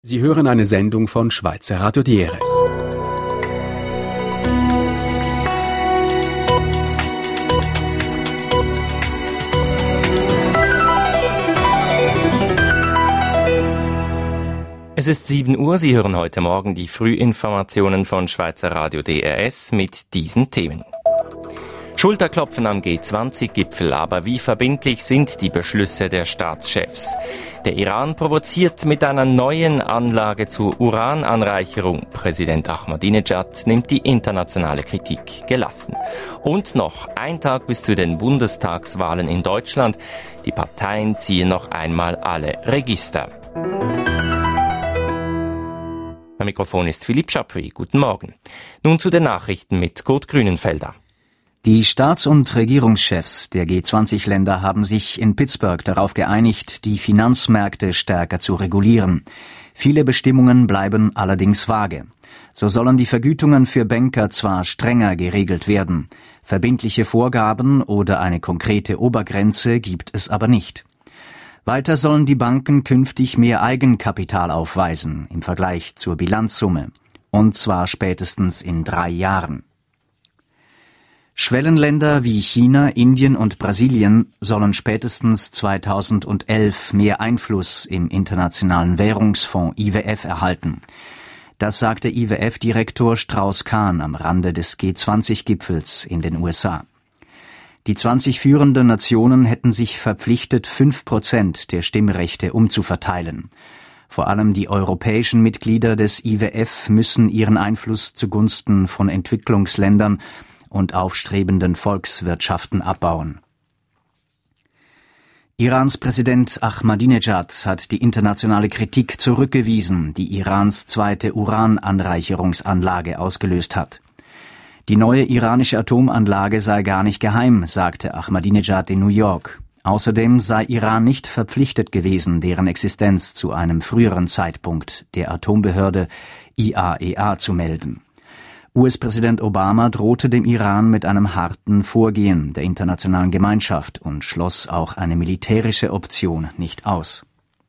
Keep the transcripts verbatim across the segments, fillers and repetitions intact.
Sie hören eine Sendung von Schweizer Radio D R S. Es ist sieben Uhr, Sie hören heute Morgen die Frühinformationen von Schweizer Radio D R S mit diesen Themen. Schulterklopfen am G zwanzig Gipfel, aber wie verbindlich sind die Beschlüsse der Staatschefs? Der Iran provoziert mit einer neuen Anlage zur Urananreicherung. Präsident Ahmadinejad nimmt die internationale Kritik gelassen. Und noch ein Tag bis zu den Bundestagswahlen in Deutschland. Die Parteien ziehen noch einmal alle Register. Am Mikrofon ist Philipp Schapri. Guten Morgen. Nun zu den Nachrichten mit Kurt Grünenfelder. Die Staats- und Regierungschefs der G zwanzig Länder haben sich in Pittsburgh darauf geeinigt, die Finanzmärkte stärker zu regulieren. Viele Bestimmungen bleiben allerdings vage. So sollen die Vergütungen für Banker zwar strenger geregelt werden, verbindliche Vorgaben oder eine konkrete Obergrenze gibt es aber nicht. Weiter sollen die Banken künftig mehr Eigenkapital aufweisen im Vergleich zur Bilanzsumme, und zwar spätestens in drei Jahren. Schwellenländer wie China, Indien und Brasilien sollen spätestens zweitausendelf mehr Einfluss im Internationalen Währungsfonds I W F erhalten. Das sagte I W F-Direktor Strauss-Kahn am Rande des G zwanzig Gipfels in den U S A. Die zwanzig führenden Nationen hätten sich verpflichtet, fünf Prozent der Stimmrechte umzuverteilen. Vor allem die europäischen Mitglieder des I W F müssen ihren Einfluss zugunsten von Entwicklungsländern und aufstrebenden Volkswirtschaften abbauen. Irans Präsident Ahmadinejad hat die internationale Kritik zurückgewiesen, die Irans zweite Urananreicherungsanlage ausgelöst hat. Die neue iranische Atomanlage sei gar nicht geheim, sagte Ahmadinejad in New York. Außerdem sei Iran nicht verpflichtet gewesen, deren Existenz zu einem früheren Zeitpunkt der Atombehörde I A E A zu melden. U S-Präsident Obama drohte dem Iran mit einem harten Vorgehen der internationalen Gemeinschaft und schloss auch eine militärische Option nicht aus.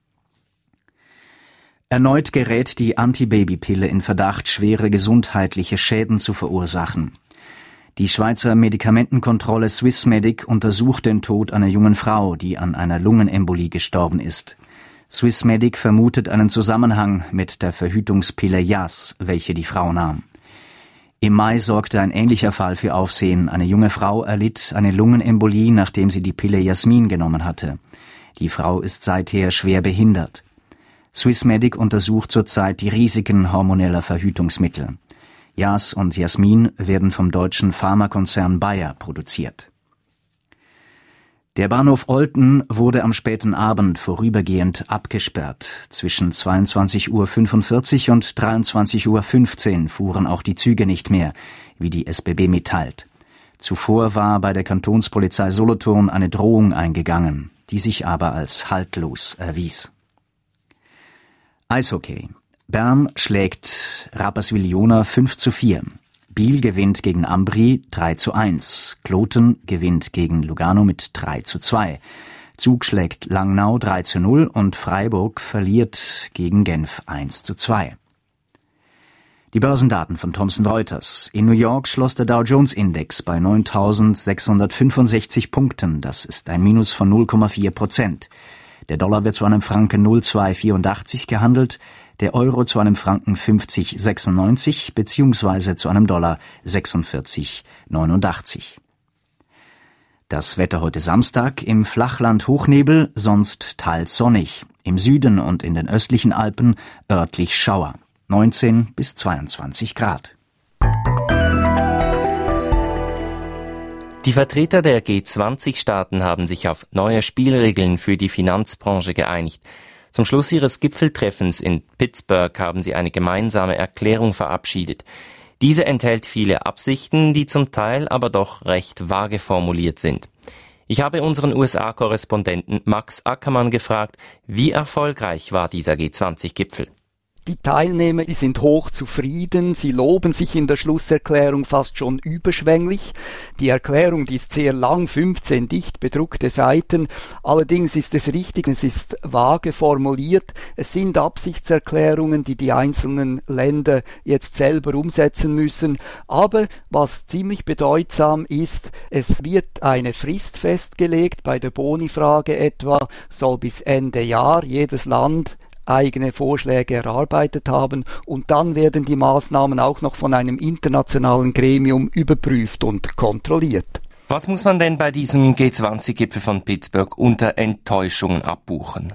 Erneut gerät die Antibabypille in Verdacht, schwere gesundheitliche Schäden zu verursachen. Die Schweizer Medikamentenkontrolle Swissmedic untersucht den Tod einer jungen Frau, die an einer Lungenembolie gestorben ist. Swissmedic vermutet einen Zusammenhang mit der Verhütungspille Yas, welche die Frau nahm. Im Mai sorgte ein ähnlicher Fall für Aufsehen. Eine junge Frau erlitt eine Lungenembolie, nachdem sie die Pille Jasmin genommen hatte. Die Frau ist seither schwer behindert. Swissmedic untersucht zurzeit die Risiken hormoneller Verhütungsmittel. Yas und Jasmin werden vom deutschen Pharmakonzern Bayer produziert. Der Bahnhof Olten wurde am späten Abend vorübergehend abgesperrt. Zwischen zweiundzwanzig Uhr fünfundvierzig und dreiundzwanzig Uhr fünfzehn fuhren auch die Züge nicht mehr, wie die S B B mitteilt. Zuvor war bei der Kantonspolizei Solothurn eine Drohung eingegangen, die sich aber als haltlos erwies. Eishockey. Bern schlägt Rapperswil-Jona fünf zu vier. Biel gewinnt gegen Ambri drei zu eins. Kloten gewinnt gegen Lugano mit drei zu zwei. Zug schlägt Langnau drei zu null und Freiburg verliert gegen Genf eins zu zwei. Die Börsendaten von Thomson Reuters. In New York schloss der Dow Jones Index bei neuntausendsechshundertfünfundsechzig Punkten. Das ist ein Minus von null Komma vier Prozent. Der Dollar wird zu einem Franken null Komma zweihundertvierundachtzig gehandelt, der Euro zu einem Franken fünfzig Komma sechsundneunzig bzw. zu einem Dollar sechsundvierzig Komma neunundachtzig. Das Wetter heute Samstag: im Flachland Hochnebel, sonst teils sonnig. Im Süden und in den östlichen Alpen örtlich Schauer. neunzehn bis zweiundzwanzig Grad. Die Vertreter der G zwanzig Staaten haben sich auf neue Spielregeln für die Finanzbranche geeinigt. Zum Schluss ihres Gipfeltreffens in Pittsburgh haben sie eine gemeinsame Erklärung verabschiedet. Diese enthält viele Absichten, die zum Teil aber doch recht vage formuliert sind. Ich habe unseren U S A-Korrespondenten Max Ackermann gefragt, wie erfolgreich war dieser G zwanzig Gipfel? Die Teilnehmer, die sind hoch zufrieden, sie loben sich in der Schlusserklärung fast schon überschwänglich. Die Erklärung, die ist sehr lang, fünfzehn dicht bedruckte Seiten. Allerdings ist es richtig, es ist vage formuliert. Es sind Absichtserklärungen, die die einzelnen Länder jetzt selber umsetzen müssen. Aber was ziemlich bedeutsam ist, es wird eine Frist festgelegt, bei der Boni-Frage etwa, soll bis Ende Jahr jedes Land eigene Vorschläge erarbeitet haben und dann werden die Maßnahmen auch noch von einem internationalen Gremium überprüft und kontrolliert. Was muss man denn bei diesem G zwanzig Gipfel von Pittsburgh unter Enttäuschungen abbuchen?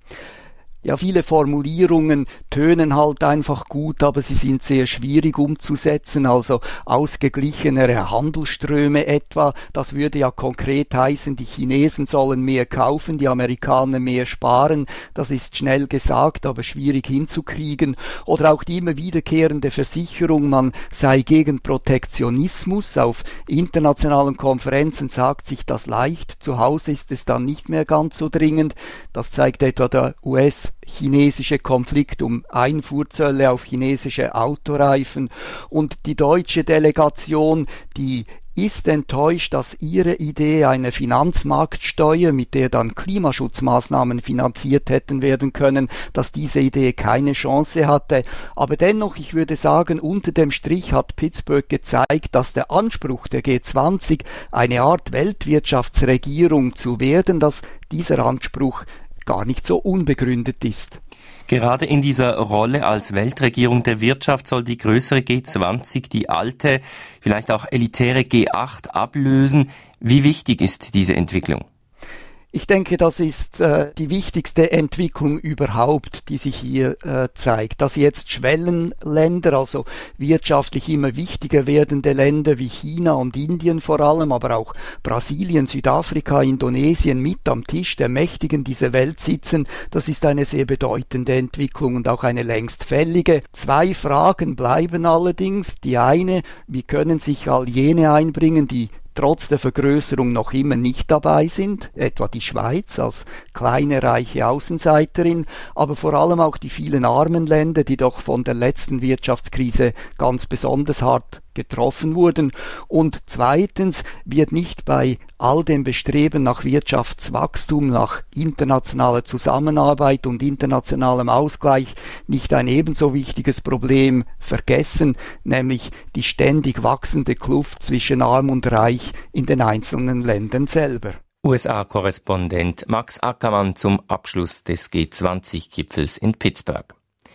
Ja, viele Formulierungen tönen halt einfach gut, aber sie sind sehr schwierig umzusetzen. Also ausgeglichenere Handelsströme etwa, das würde ja konkret heißen, die Chinesen sollen mehr kaufen, die Amerikaner mehr sparen. Das ist schnell gesagt, aber schwierig hinzukriegen. Oder auch die immer wiederkehrende Versicherung, man sei gegen Protektionismus. Auf internationalen Konferenzen sagt sich das leicht, zu Hause ist es dann nicht mehr ganz so dringend. Das zeigt etwa der U S-chinesische Konflikt um Einfuhrzölle auf chinesische Autoreifen. Und die deutsche Delegation, die ist enttäuscht, dass ihre Idee, eine Finanzmarktsteuer, mit der dann Klimaschutzmaßnahmen finanziert hätten werden können, dass diese Idee keine Chance hatte. Aber dennoch, ich würde sagen, unter dem Strich hat Pittsburgh gezeigt, dass der Anspruch der G zwanzig, eine Art Weltwirtschaftsregierung zu werden, dass dieser Anspruch gar nicht so unbegründet ist. Gerade in dieser Rolle als Weltregierung der Wirtschaft soll die größere G zwanzig die alte, vielleicht auch elitäre G acht ablösen. Wie wichtig ist diese Entwicklung? Ich denke, das ist äh, die wichtigste Entwicklung überhaupt, die sich hier äh, zeigt, dass jetzt Schwellenländer, also wirtschaftlich immer wichtiger werdende Länder wie China und Indien vor allem, aber auch Brasilien, Südafrika, Indonesien mit am Tisch der Mächtigen dieser Welt sitzen, das ist eine sehr bedeutende Entwicklung und auch eine längst fällige. Zwei Fragen bleiben allerdings. Die eine, wie können sich all jene einbringen, die trotz der Vergrößerung noch immer nicht dabei sind, etwa die Schweiz als kleine, reiche Außenseiterin, aber vor allem auch die vielen armen Länder, die doch von der letzten Wirtschaftskrise ganz besonders hart getroffen wurden. Und zweitens wird nicht bei all dem Bestreben nach Wirtschaftswachstum, nach internationaler Zusammenarbeit und internationalem Ausgleich nicht ein ebenso wichtiges Problem vergessen, nämlich die ständig wachsende Kluft zwischen Arm und Reich in den einzelnen Ländern selber. U S A-Korrespondent Max Ackermann zum Abschluss des G zwanzig Gipfels in Pittsburgh.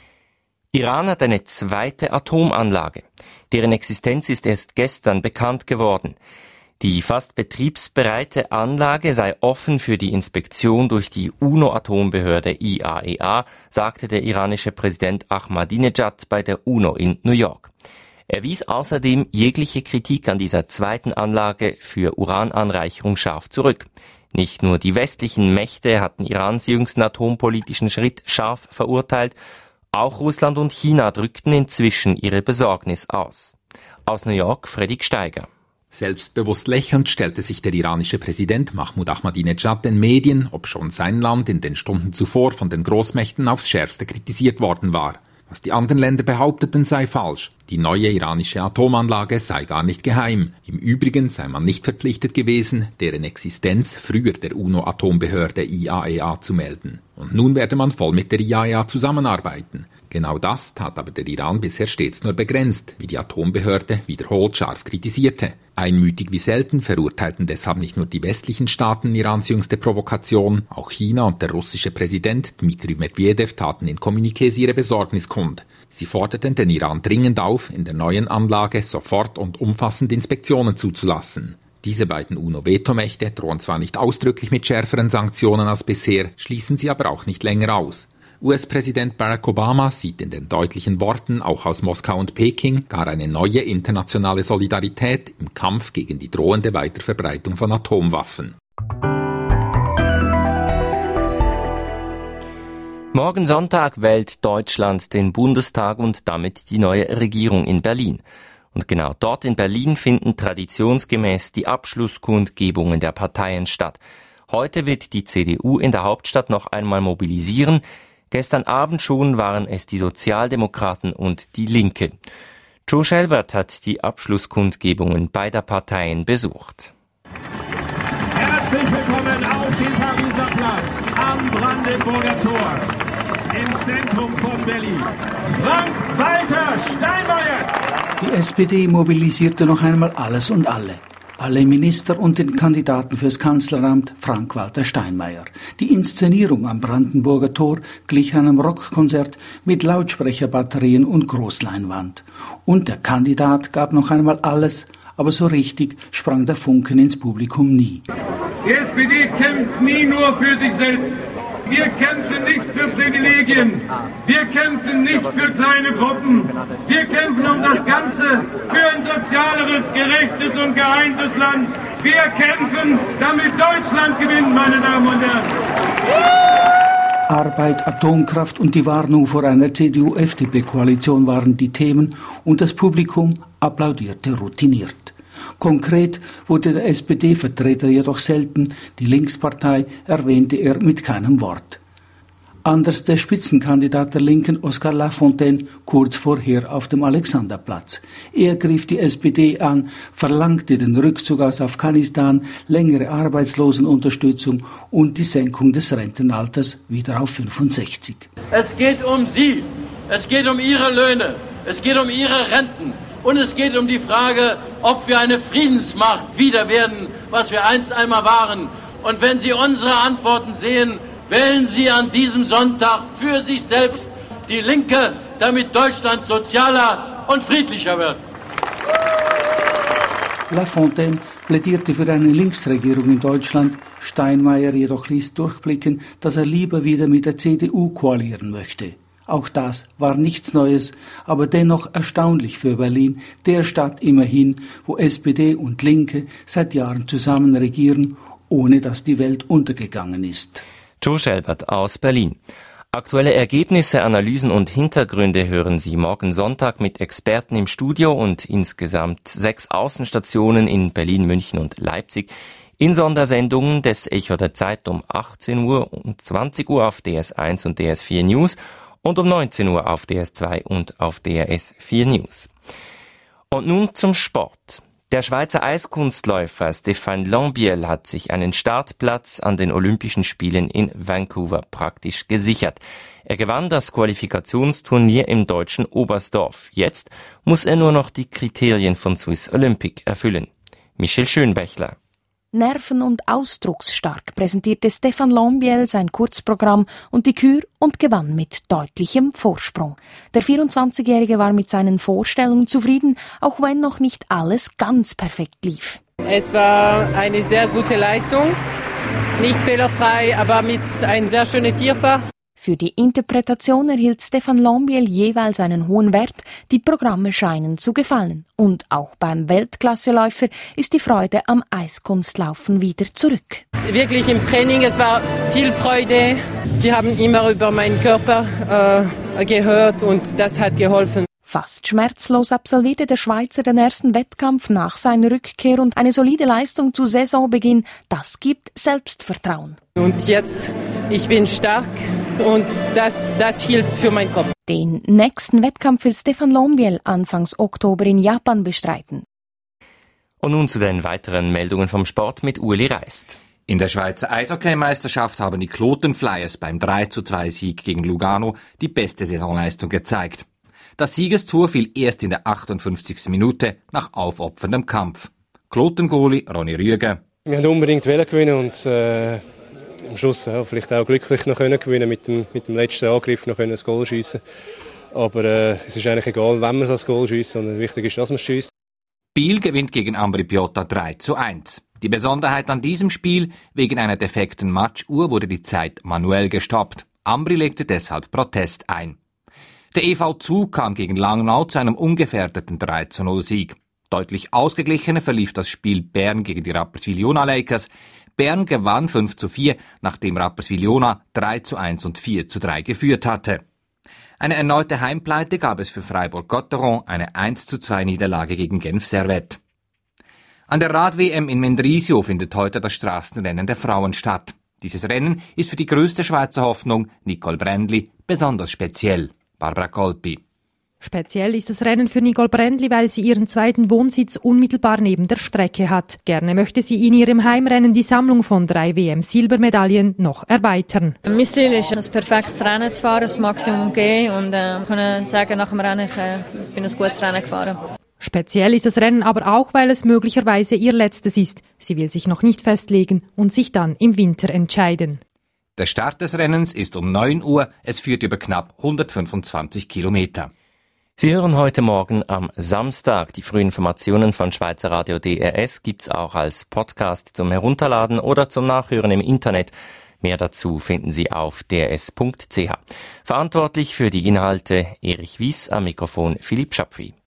Iran hat eine zweite Atomanlage. Deren Existenz ist erst gestern bekannt geworden. Die fast betriebsbereite Anlage sei offen für die Inspektion durch die UNO-Atombehörde I A E A, sagte der iranische Präsident Ahmadinejad bei der UNO in New York. Er wies außerdem jegliche Kritik an dieser zweiten Anlage für Urananreicherung scharf zurück. Nicht nur die westlichen Mächte hatten Irans jüngsten atompolitischen Schritt scharf verurteilt, auch Russland und China drückten inzwischen ihre Besorgnis aus. Aus New York Fredrik Steiger. Selbstbewusst lächelnd stellte sich der iranische Präsident Mahmoud Ahmadinejad den Medien, obschon sein Land in den Stunden zuvor von den Großmächten aufs Schärfste kritisiert worden war. Was die anderen Länder behaupteten, sei falsch. Die neue iranische Atomanlage sei gar nicht geheim. Im Übrigen sei man nicht verpflichtet gewesen, deren Existenz früher der UNO-Atombehörde I A E A zu melden. Und nun werde man voll mit der I A E A zusammenarbeiten. Genau das tat aber der Iran bisher stets nur begrenzt, wie die Atombehörde wiederholt scharf kritisierte. Einmütig wie selten verurteilten deshalb nicht nur die westlichen Staaten Irans jüngste Provokation, auch China und der russische Präsident Dmitri Medvedev taten in Kommuniqués ihre Besorgnis kund. Sie forderten den Iran dringend auf, in der neuen Anlage sofort und umfassend Inspektionen zuzulassen. Diese beiden UNO-Vetomächte drohen zwar nicht ausdrücklich mit schärferen Sanktionen als bisher, schließen sie aber auch nicht länger aus. U S-Präsident Barack Obama sieht in den deutlichen Worten auch aus Moskau und Peking gar eine neue internationale Solidarität im Kampf gegen die drohende Weiterverbreitung von Atomwaffen. Morgen Sonntag wählt Deutschland den Bundestag und damit die neue Regierung in Berlin. Und genau dort in Berlin finden traditionsgemäß die Abschlusskundgebungen der Parteien statt. Heute wird die C D U in der Hauptstadt noch einmal mobilisieren. Gestern Abend schon waren es die Sozialdemokraten und die Linke. Joe Schelbert hat die Abschlusskundgebungen beider Parteien besucht. Herzlich willkommen auf dem Pariser Platz am Brandenburger Tor im Zentrum von Berlin. Frank-Walter Steinmeier! Die S P D mobilisierte noch einmal alles und alle. Alle Minister und den Kandidaten fürs Kanzleramt Frank-Walter Steinmeier. Die Inszenierung am Brandenburger Tor glich einem Rockkonzert mit Lautsprecherbatterien und Großleinwand. Und der Kandidat gab noch einmal alles, aber so richtig sprang der Funken ins Publikum nie. Die S P D kämpft nie nur für sich selbst. Wir kämpfen nicht für Privilegien. Wir kämpfen nicht für kleine Gruppen. Wir kämpfen um das Ganze, für ein sozialeres, gerechtes und geeintes Land. Wir kämpfen, damit Deutschland gewinnt, meine Damen und Herren. Arbeit, Atomkraft und die Warnung vor einer C D U-F D P-Koalition waren die Themen und das Publikum applaudierte routiniert. Konkret wurde der S P D-Vertreter jedoch selten, die Linkspartei erwähnte er mit keinem Wort. Anders der Spitzenkandidat der Linken, Oskar Lafontaine, kurz vorher auf dem Alexanderplatz. Er griff die S P D an, verlangte den Rückzug aus Afghanistan, längere Arbeitslosenunterstützung und die Senkung des Rentenalters wieder auf fünfundsechzig. Es geht um Sie, es geht um Ihre Löhne, es geht um Ihre Renten. Und es geht um die Frage, ob wir eine Friedensmacht wieder werden, was wir einst einmal waren. Und wenn Sie unsere Antworten sehen, wählen Sie an diesem Sonntag für sich selbst die Linke, damit Deutschland sozialer und friedlicher wird. Lafontaine plädierte für eine Linksregierung in Deutschland. Steinmeier jedoch ließ durchblicken, dass er lieber wieder mit der C D U koalieren möchte. Auch das war nichts Neues, aber dennoch erstaunlich für Berlin, der Stadt immerhin, wo S P D und Linke seit Jahren zusammen regieren, ohne dass die Welt untergegangen ist. Joe Schelbert aus Berlin. Aktuelle Ergebnisse, Analysen und Hintergründe hören Sie morgen Sonntag mit Experten im Studio und insgesamt sechs Außenstationen in Berlin, München und Leipzig in Sondersendungen des Echo der Zeit um achtzehn Uhr und zwanzig Uhr auf D S eins und D S vier News und um neunzehn Uhr auf D S zwei und auf D R S vier News. Und nun zum Sport. Der Schweizer Eiskunstläufer Stéphane Lambiel hat sich einen Startplatz an den Olympischen Spielen in Vancouver praktisch gesichert. Er gewann das Qualifikationsturnier im deutschen Oberstdorf. Jetzt muss er nur noch die Kriterien von Swiss Olympic erfüllen. Michel Schönbächler. Nerven- und ausdrucksstark präsentierte Stéphane Lambiel sein Kurzprogramm und die Kür und gewann mit deutlichem Vorsprung. Der vierundzwanzigjährige war mit seinen Vorstellungen zufrieden, auch wenn noch nicht alles ganz perfekt lief. Es war eine sehr gute Leistung, nicht fehlerfrei, aber mit einem sehr schönen Vierfach. Für die Interpretation erhielt Stéphane Lambiel jeweils einen hohen Wert, die Programme scheinen zu gefallen. Und auch beim Weltklasseläufer ist die Freude am Eiskunstlaufen wieder zurück. Wirklich im Training, es war viel Freude. Die haben immer über meinen Körper äh, gehört und das hat geholfen. Fast schmerzlos absolvierte der Schweizer den ersten Wettkampf nach seiner Rückkehr und eine solide Leistung zu Saisonbeginn, das gibt Selbstvertrauen. Und jetzt, ich bin stark und das, das hilft für meinen Kopf. Den nächsten Wettkampf will Stéphane Lambiel Anfangs Oktober in Japan bestreiten. Und nun zu den weiteren Meldungen vom Sport mit Ueli Reist. In der Schweizer Eishockeymeisterschaft haben die Kloten Flyers beim drei zu zwei Sieg gegen Lugano die beste Saisonleistung gezeigt. Das Siegestor fiel erst in der achtundfünfzigsten Minute nach aufopferndem Kampf. Kloten-Goalie Ronny Rüeger. Wir wollten unbedingt gewinnen und äh, am Schluss ja, vielleicht auch glücklich noch können gewinnen mit dem, mit dem letzten Angriff noch können ein Goal schiessen. Aber äh, es ist eigentlich egal, wenn wir das Goal schiessen, sondern wichtig ist, dass man es schiesst. Biel gewinnt gegen Ambri Piotta drei zu eins. Die Besonderheit an diesem Spiel: wegen einer defekten Matchuhr wurde die Zeit manuell gestoppt. Ambri legte deshalb Protest ein. Der E V Zug kam gegen Langnau zu einem ungefährdeten drei zu null Sieg. Deutlich ausgeglichener verlief das Spiel Bern gegen die Rapperswil-Jona Lakers. Bern gewann fünf zu vier, nachdem Rapperswil-Jona drei zu eins und vier zu drei geführt hatte. Eine erneute Heimpleite gab es für Freiburg-Gotteron, eine eins zu zwei Niederlage gegen Genf Servette. An der Rad-W M in Mendrisio findet heute das Straßenrennen der Frauen statt. Dieses Rennen ist für die größte Schweizer Hoffnung, Nicole Brändli, besonders speziell. Barbara Colpi. Speziell ist das Rennen für Nicole Brändli, weil sie ihren zweiten Wohnsitz unmittelbar neben der Strecke hat. Gerne möchte sie in ihrem Heimrennen die Sammlung von drei W M-Silbermedaillen noch erweitern. Mein Ziel ist, ein perfektes Rennen zu fahren, das Maximum geben und äh, können sagen, nach dem Rennen, ich äh, bin ein gutes Rennen gefahren. Speziell ist das Rennen aber auch, weil es möglicherweise ihr letztes ist. Sie will sich noch nicht festlegen und sich dann im Winter entscheiden. Der Start des Rennens ist um neun Uhr. Es führt über knapp hundertfünfundzwanzig Kilometer. Sie hören heute Morgen am Samstag. Die frühen Informationen von Schweizer Radio D R S gibt's auch als Podcast zum Herunterladen oder zum Nachhören im Internet. Mehr dazu finden Sie auf d r s punkt c h. Verantwortlich für die Inhalte Erich Wies, am Mikrofon Philipp Schapfi.